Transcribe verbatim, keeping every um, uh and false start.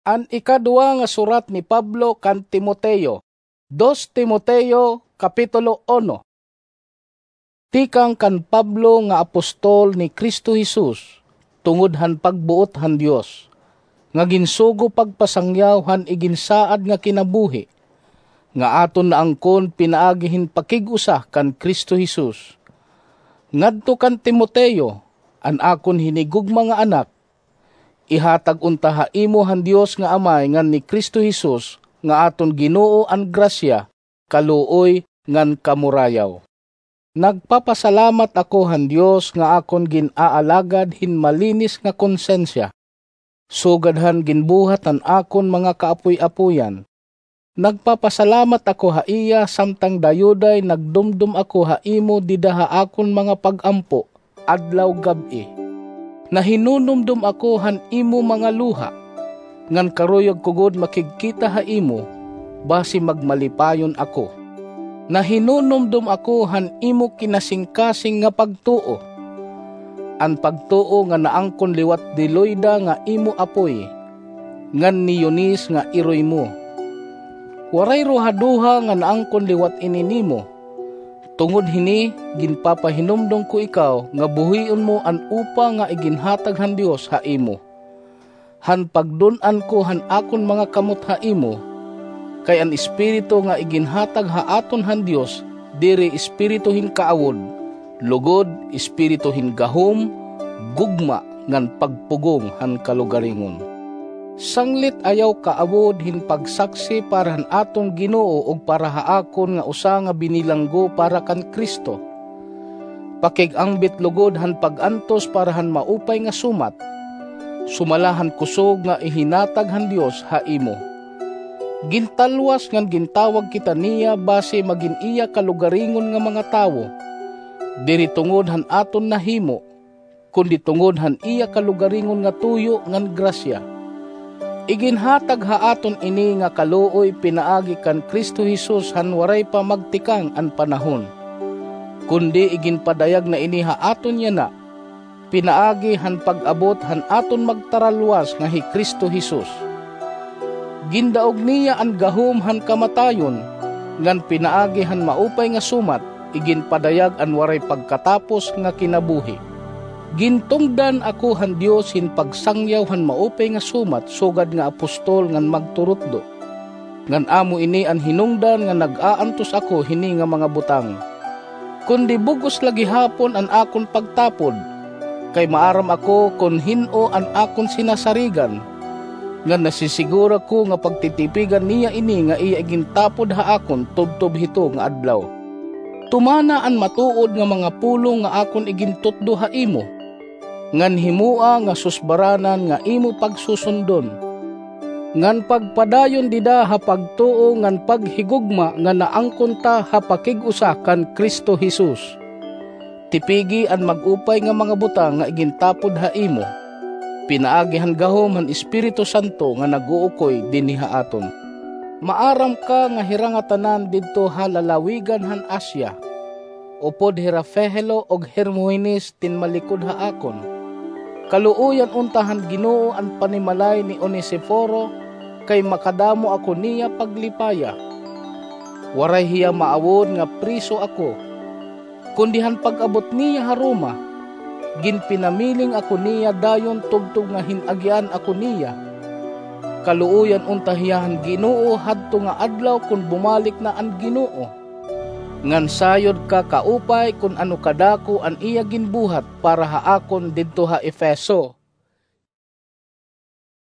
An ikadua nga surat ni Pablo kan Timoteo. Dos Timoteo kapitulo uno. Tikang kan Pablo nga apostol ni Kristo Jesus, tungod han pagbuot han Dios, nga ginsugo pagpasangyaw han iginsaad nga kinabuhi, nga aton na angkon pinaagihin pakig-usa kan Kristo Jesus. Ngadto kan Timoteo, an akon hinigugma nga anak, ihatag unta ha imo han Dios nga Amay ngan ni Kristo Jesus, nga aton Ginoo an grasya, kaluoy ngan kamurayaw. Nagpapasalamat ako han Dios nga akon ginaalagad hin malinis nga konsensya. Sugadhan ginbuhat an akon mga kaapoy-apoyan. Nagpapasalamat ako ha iya samtang dayuday nagdumdum ako ha imo didaha akon mga pagampo adlaw gabi. Nahinunumdum ako han imo mga luha, ngan karuyog kugod makigkita ha imo, basi magmalipayon ako. Nahinunumdum ako han imo kinasingkasing nga pagtuo, an pagtuo nga naangkon liwat diloyda nga imo apoy, ngan ni Yunis nga iroy mo. Waray rohaduha nga naangkon liwat ininimo, tungod hini ginpapahinumdum ko ikaw nga buhion mo an upa nga iginhatag han Dios ha imo. Han pagdun-an ko han akon mga kamot ha imo, kay an espiritu nga iginhatag ha aton han Dios, diri espiritu hin kaawod, lugod espiritu hin gahom, gugma ngan pagpugong han kalugaringon. Sanglit ayaw kaawod hin pagsaksi para han aton Ginoo og para ha akon nga usa nga binilanggo para kan Kristo. Pakigangbit lugod han pagantos para han maupay nga sumat, sumalahan kusog nga ihinatag han Dios ha imo. Gintalwas ngan gintawag kita niya base magin iya kalugaringon nga mga tawo, diri tungod han aton nahimo, kundi tungod han iya kalugaringon nga tuyo ngan grasya. Iginhatag ha aton ini nga kaluoy pinaagi kan Kristo Jesus han waray pa magtikang an panahon, kundi iginpadayag na ini ha aton yana, pinaagi han pag-abot han aton magtaralwas nga hi Kristo Jesus. Gindaog niya an gahom han kamatayon, ngan pinaagi han maupay nga sumat, iginpadayag an waray pagkatapos nga kinabuhi. Gintungdan ako han Dios hin pagsangyaw han maupay nga sumat, sugad nga apostol ngan magturutdo. Ngan amo ini an hinungdan nga nag-aantos ako hini nga mga butang. Kundi bugos lagi hapon an akon pagtapod, kay maaram ako kun hin-o an akon sinasarigan, nga nasisigura ko nga pagtitipigan niya ini nga iya igintapod ha akon tubtob hito nga adlaw. Tumana an matuod nga mga pulong nga akon igintutdo ha imo, ngan himua nga susbaranan nga imo pagsusundon, ngan pagpadayon dida ha pagtuo ngan paghigugma nga naangkon ta ha pakig-usa kan Kristo Jesus. Tipigi an mag-upay nga mga butang nga igintapod ha imo, pinaagihan gahom han Espiritu Santo nga naguukoy dinhi ha aton. Maaram ka nga hirangatanan didto ha lalawigan han Asya, upod hira Fehelo og Hermogenes tinmalikod ha akon. Kaluoyan untahan Ginoo an panimalay ni Onesiforo, kay makadamo ako niya paglipaya. Waray hiya maawod nga priso ako, kundihan pag-abot niya ha Roma, ginpinamiling ako niya dayon tugtog nga hinagyan ako niya. Kaluoyan untahiyahan Ginoo hadto nga adlaw kun bumalik na an Ginoo. Ngan sayod ka kaupay kun ano kadako an iya ginbuhat para ha akon didto ha Efeso.